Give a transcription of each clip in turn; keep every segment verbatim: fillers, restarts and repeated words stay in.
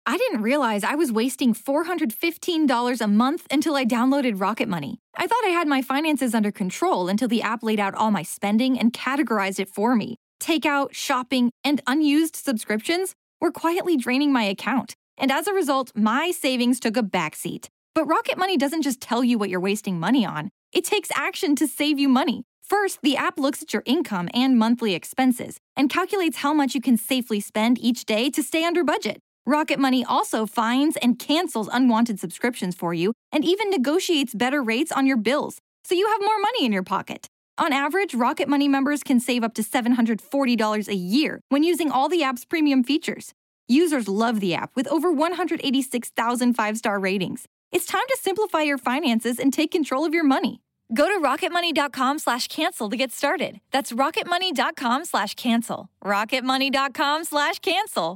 I didn't realize I was wasting four hundred fifteen dollars a month until I downloaded Rocket Money. I thought I had my finances under control until the app laid out all my spending and categorized it for me. Takeout, shopping, and unused subscriptions were quietly draining my account. And as a result, my savings took a backseat. But Rocket Money doesn't just tell you what you're wasting money on. It takes action to save you money. First, the app looks at your income and monthly expenses and calculates how much you can safely spend each day to stay under budget. Rocket Money also finds and cancels unwanted subscriptions for you and even negotiates better rates on your bills, so you have more money in your pocket. On average, Rocket Money members can save up to seven hundred forty dollars a year when using all the app's premium features. Users love the app with over one hundred eighty-six thousand five-star ratings. It's time to simplify your finances and take control of your money. Go to rocketmoney.com slash cancel to get started. That's rocketmoney.com slash cancel. rocketmoney.com slash cancel.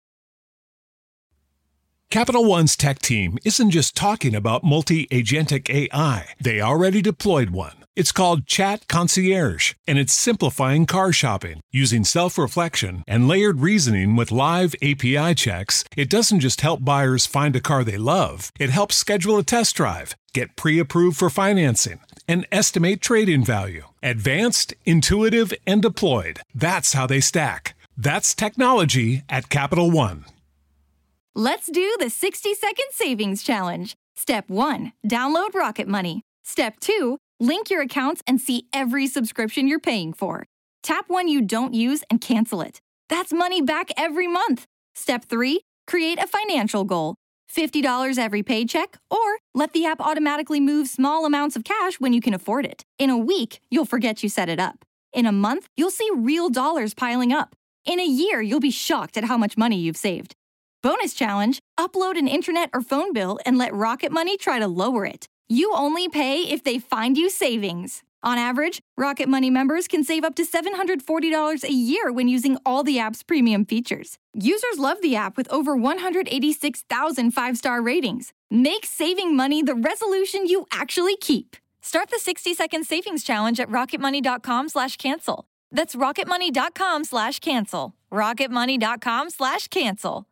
Capital One's tech team isn't just talking about multi-agentic A I. They already deployed one. It's called Chat Concierge, and it's simplifying car shopping. Using self-reflection and layered reasoning with live A P I checks, it doesn't just help buyers find a car they love. It helps schedule a test drive, get pre-approved for financing, and estimate trade-in value. Advanced, intuitive, and deployed. That's how they stack. That's technology at Capital One. Let's do the sixty-second savings challenge. Step one, download Rocket Money. Step two, link your accounts and see every subscription you're paying for. Tap one you don't use and cancel it. That's money back every month. Step three, create a financial goal. fifty dollars every paycheck, or let the app automatically move small amounts of cash when you can afford it. In a week, you'll forget you set it up. In a month, you'll see real dollars piling up. In a year, you'll be shocked at how much money you've saved. Bonus challenge, upload an internet or phone bill and let Rocket Money try to lower it. You only pay if they find you savings. On average, Rocket Money members can save up to seven hundred forty dollars a year when using all the app's premium features. Users love the app with over one hundred eighty-six thousand five-star ratings. Make saving money the resolution you actually keep. Start the sixty-second savings challenge at rocketmoney.com slash cancel. That's rocketmoney.com slash cancel. rocketmoney.com slash cancel.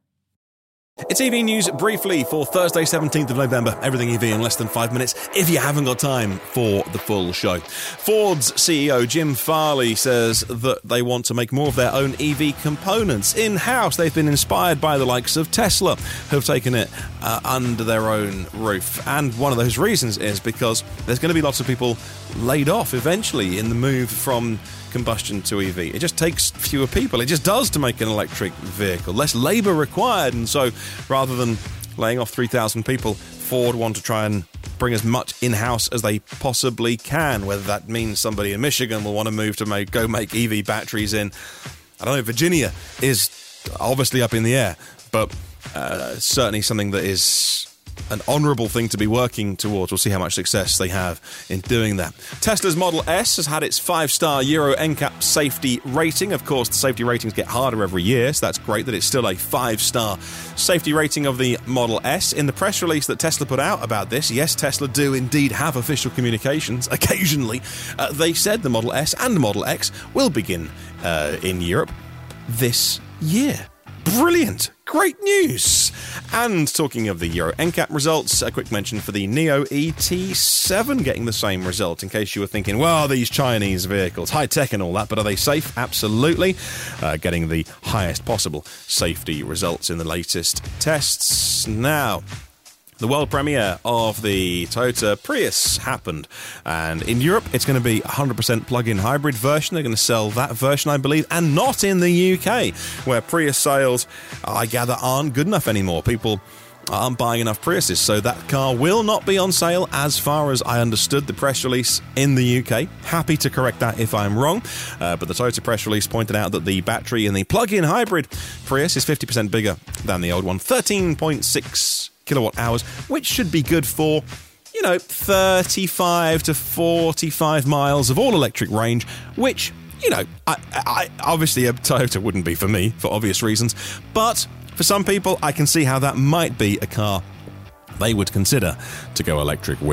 It's E V News briefly for Thursday, seventeenth of November. Everything E V in less than five minutes if you haven't got time for the full show. Ford's C E O Jim Farley says that they want to make more of their own E V components in-house. They've been inspired by the likes of Tesla, who have taken it uh, under their own roof. And one of those reasons is because there's going to be lots of people laid off eventually in the move from combustion to E V. It just takes fewer people. It just does to make an electric vehicle. Less labour required. And so rather than laying off three thousand people, Ford want to try and bring as much in-house as they possibly can. Whether that means somebody in Michigan will want to move to make, go make E V batteries in, I don't know, Virginia is obviously up in the air. But uh, certainly something that is an honourable thing to be working towards. We'll see how much success they have in doing that. Tesla's Model S has had its five-star Euro N CAP safety rating. Of course, the safety ratings get harder every year, so that's great that it's still a five-star safety rating of the Model S. In the press release that Tesla put out about this, yes, Tesla do indeed have official communications occasionally. Uh, they said the Model S and the Model X will begin uh, in Europe this year. Brilliant. Great news. And talking of the Euro N CAP results, a quick mention for the Neo E T seven getting the same result, in case you were thinking, well, these Chinese vehicles, high-tech and all that, but are they safe? Absolutely. Uh, getting the highest possible safety results in the latest tests. Now, the world premiere of the Toyota Prius happened, and in Europe it's going to be one hundred percent plug-in hybrid version. They're going to sell that version, I believe, and not in the U K, where Prius sales, I gather, aren't good enough anymore. People aren't buying enough Priuses, so that car will not be on sale as far as I understood the press release in the U K. Happy to correct that if I'm wrong, uh, but the Toyota press release pointed out that the battery in the plug-in hybrid Prius is fifty percent bigger than the old one, thirteen point six kilowatt hours, which should be good for, you know, thirty-five to forty-five miles of all-electric range, which, you know, I, I, obviously a Toyota wouldn't be for me, for obvious reasons, but for some people, I can see how that might be a car they would consider to go electric with.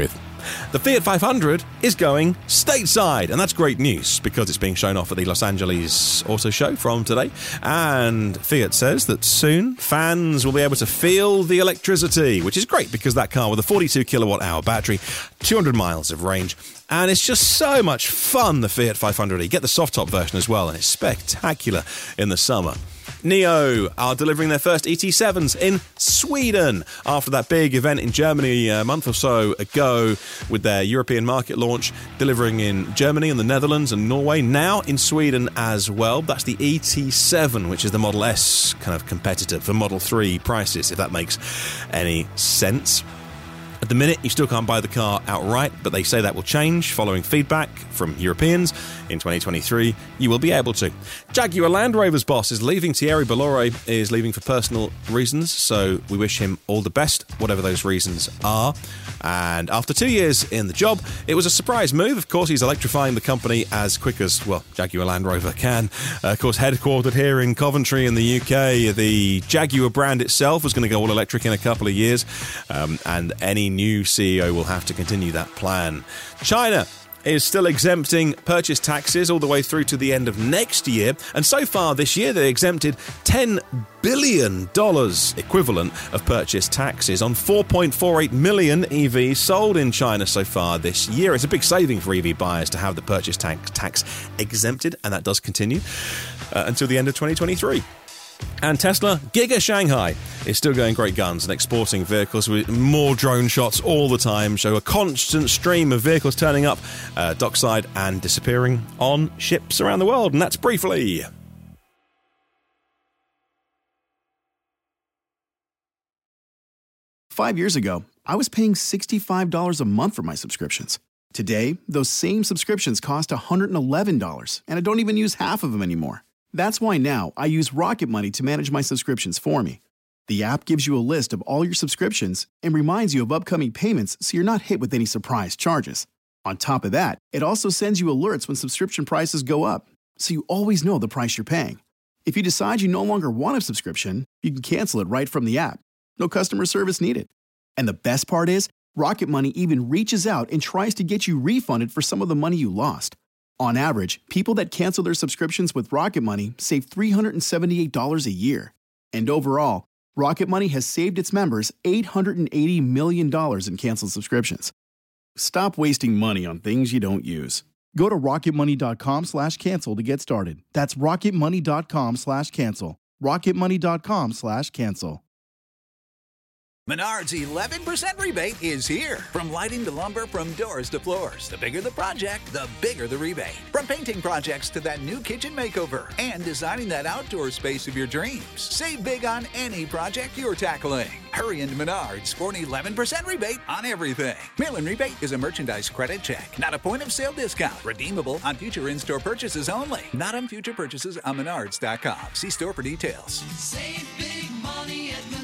The Fiat five hundred is going stateside, and that's great news because it's being shown off at the Los Angeles Auto Show from today. And Fiat says that soon fans will be able to feel the electricity, which is great because that car with a forty-two kilowatt hour battery, two hundred miles of range, and it's just so much fun, the Fiat five hundred. You get the soft top version as well, and it's spectacular in the summer. NIO are delivering their first E T sevens in Sweden after that big event in Germany a month or so ago with their European market launch, delivering in Germany and the Netherlands and Norway, now in Sweden as well. That's the E T seven, which is the Model S kind of competitor for Model three prices, if that makes any sense. At the minute, you still can't buy the car outright, but they say that will change following feedback from Europeans. In twenty twenty-three, you will be able to. Jaguar Land Rover's boss is leaving. Thierry Bolloré is leaving for personal reasons, so we wish him all the best, whatever those reasons are. And after two years in the job, it was a surprise move. Of course, he's electrifying the company as quick as, well, Jaguar Land Rover can. Uh, of course, headquartered here in Coventry in the U K, the Jaguar brand itself was going to go all electric in a couple of years, um, and any new C E O will have to continue that plan. China is still exempting purchase taxes all the way through to the end of next year. And so far this year, they exempted ten billion dollars equivalent of purchase taxes on four point four eight million E Vs sold in China so far this year. It's a big saving for E V buyers to have the purchase tax, tax exempted, and that does continue uh, until the end of twenty twenty-three. And Tesla, Giga Shanghai, is still going great guns and exporting vehicles with more drone shots all the time, show a constant stream of vehicles turning up uh, dockside and disappearing on ships around the world. And that's briefly. Five years ago, I was paying sixty-five dollars a month for my subscriptions. Today, those same subscriptions cost one hundred eleven dollars, and I don't even use half of them anymore. That's why now I use Rocket Money to manage my subscriptions for me. The app gives you a list of all your subscriptions and reminds you of upcoming payments so you're not hit with any surprise charges. On top of that, it also sends you alerts when subscription prices go up, so you always know the price you're paying. If you decide you no longer want a subscription, you can cancel it right from the app. No customer service needed. And the best part is, Rocket Money even reaches out and tries to get you refunded for some of the money you lost. On average, people that cancel their subscriptions with Rocket Money save three hundred seventy-eight dollars a year. And overall, Rocket Money has saved its members eight hundred eighty million dollars in canceled subscriptions. Stop wasting money on things you don't use. Go to rocketmoney.com slash cancel to get started. That's rocketmoney.com slash cancel. rocketmoney.com slash cancel. Menards eleven percent rebate is here. From lighting to lumber, from doors to floors. The bigger the project, the bigger the rebate. From painting projects to that new kitchen makeover and designing that outdoor space of your dreams. Save big on any project you're tackling. Hurry into Menards for an eleven percent rebate on everything. Mail-in rebate is a merchandise credit check, not a point-of-sale discount. Redeemable on future in-store purchases only. Not on future purchases on menards dot com. See store for details. Save big money at Menards.